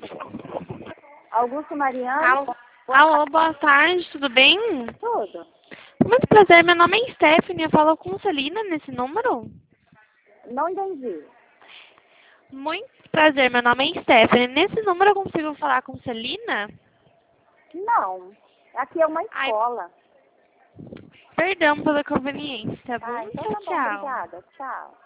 Augusto Mariano. Alô, boa tarde, tudo bem? Tudo. Muito prazer, meu nome é Stephanie, eu falo com Celina nesse número? Não entendi. Muito prazer, meu nome é Stephanie. Nesse número eu consigo falar com Celina? Não. Aqui é uma escola. Perdão pela conveniência, tá bom? Ah, então tá bom, Tchau. obrigada. Tchau.